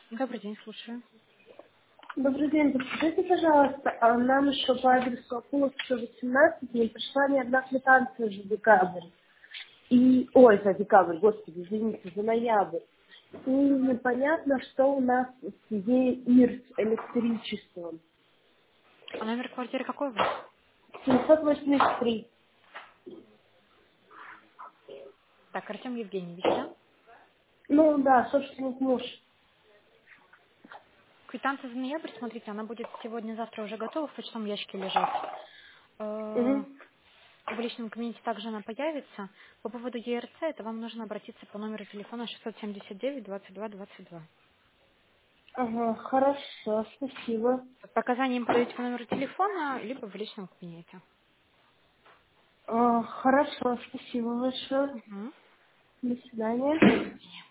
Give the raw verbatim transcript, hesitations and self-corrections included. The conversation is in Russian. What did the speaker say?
Добрый день, слушаю. Добрый день, подскажите, пожалуйста, а нам еще по адресу Акуловского, восемнадцать не пришла ни одна квитанция за декабрь. И, ой, за декабрь, господи, извините, за ноябрь. И непонятно, что у нас с идеей ИР с электричеством. А номер квартиры какой у вас? семьсот восемьдесят три. Так, Артем Евгеньевич, да? Ну да, собственник муж. Квитанция за ноябрь, смотрите, она будет сегодня-завтра уже готова в почтовом ящике лежать. Э, Угу. В личном кабинете также она появится. По поводу ЕРЦ, это вам нужно обратиться по номеру телефона шестьсот семьдесят девять двадцать два двадцать два. Ага, хорошо, спасибо. Показания им подаете по номеру телефона, либо в личном кабинете. А, хорошо, спасибо большое. Мгм. До свидания.